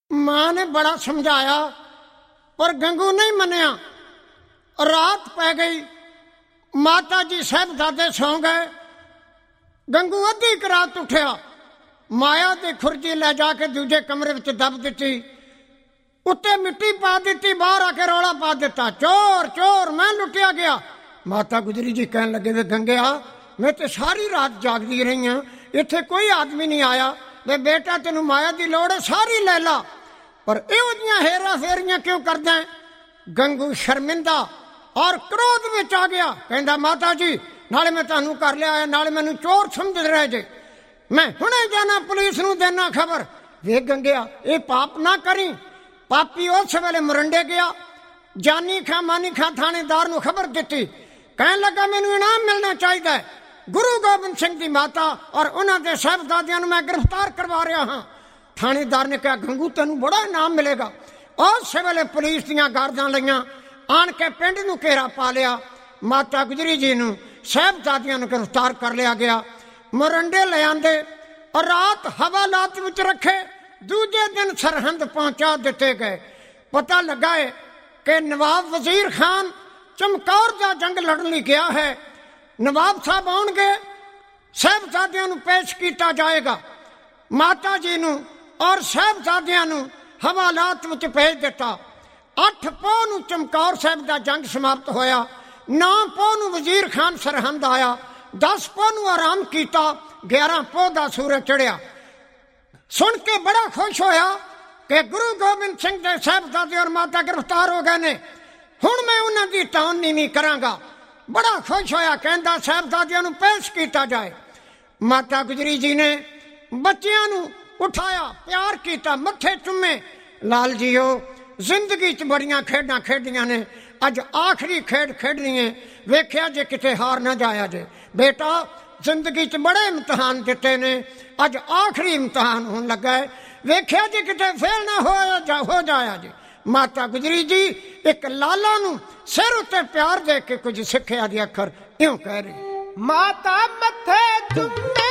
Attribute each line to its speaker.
Speaker 1: मां ने बड़ा समझाया पर गंगू नहीं मनिया। रात पै गई, माता जी साहबजादे सौ गए। गंगू अद्धी क रात उठिया, माया की खुरजी ले जाके दूजे कमरे में दब दी, उत्ते मिट्टी पा दी, बाहर आके रौला पा दिता, चोर चोर मैं लुटिया गया। माता गुजरी जी कहन लगे वे गंगया मैं तो सारी रात जागदी रही हाँ, इत्थे कोई आदमी नहीं आया। वे बेटा तेनू माया की लोड़ है, सारी ले ला, पर इहो जिहियां हेरा फेरियां क्यों करदा है? गंगू शर्मिंदा और क्रोध में आ गया, कहंदा माता जी नाले मैं तुहानू कर लिया, नाले मैनू चोर समझ रहे जे, मैं हुणे जाना पुलिस नू देना खबर। वे गंगया ये पाप ना करी। पापी उस वेले मुरंडे गया, जानी खा मानी खा थानेदार नू खबर दी, कहन लगा मैनू इनाम मिलना चाहिए। गुरु गोबिंद सिंह की माता और उन्होंने साहबजादियां मैं गिरफ्तार करवा रहा हाँ। थानेदार ने कहा गंगू तेनू बड़ा इनाम मिलेगा। उस वेले पुलिस दियां गार्डां लईयां, आन के पिंड नू घेरा पा लिया। माता गुजरी जी नू साहबजादियां नू गिरफ्तार कर लिया गया, मुरंडे ले आंदे और रात हवालात विच रखे। दूजे दिन सरहंद पहुंचा दिते गए। पता लगा है कि नवाब वजीर खान चमकौर का जंग लड़ने गया है। नवाब साहब आउणगे, साहबजादियां नू पेश किया जाएगा। माता जी नू और साहबजादियां नू हवालात विच भेज दिता। 8 पौह नू चमकौर साहब का जंग समाप्त होया। 9 पौह नू वजीर खान सरहंद आया। 10 पौह नू आराम किया। 11 पौह का सूरज चढ़िया। सुन के बड़ा खुश होया कि गुरु गोबिंद सिंह के साहबजादे और माता गिरफ्तार हो गए ने, हुण मैं उन्हां दी टाउनी नहीं करांगा। बड़ा खुश होया, कहंदा साहबजादियां नू पेश किया जाए। माता गुजरी जी ने बच्चियां नू उठाया, प्यार किया, मत्थे चुमे। लाल जीओ जिंदगी च बड़ियां खेडां खेडियां ने, अज आखिरी खेड खेडनी है, वेख्या जे किते हार ना जाया जे। बेटा जिंदगी च बड़े इम्तिहान दिते ने, अज आखिरी इम्तिहान होने लगा है, वेख्या जे किते फेल ना हो जाया जे। माता गुजरी जी एक लाला नू सिर उत्ते प्यार दे के कुछ सिक्ख्या दी अखर इउं कह रही,
Speaker 2: माता मथे चुमे